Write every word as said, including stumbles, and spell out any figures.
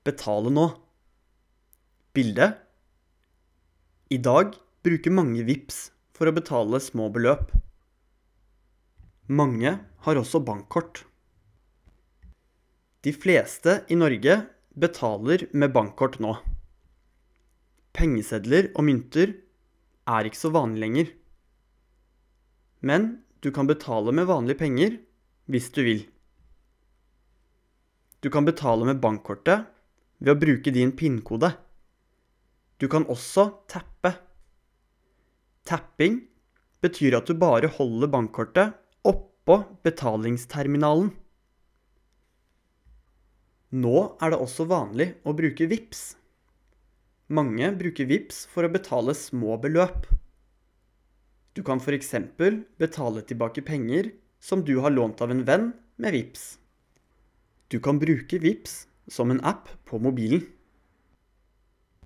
Betale nå. Bilde. I dag bruker mange Vipps for å betale små beløp. Mange har også bankkort. De fleste i Norge betaler med bankkort nå. Pengesedler og mynter er ikke så vanlig lenger. Men du kan betale med vanlige penger hvis du vil. Du kan betale med bankkortet ved å bruke din PIN-kode. Du kan også tappe. Tapping betyr at du bare holder bankkortet oppå betalingsterminalen. Nå er det også vanlig å bruke Vipps. Mange bruker Vipps for å betale små beløp. Du kan for eksempel betale tilbake penger som du har lånt av en venn med Vipps. Du kan bruke Vipps som en app på mobilen.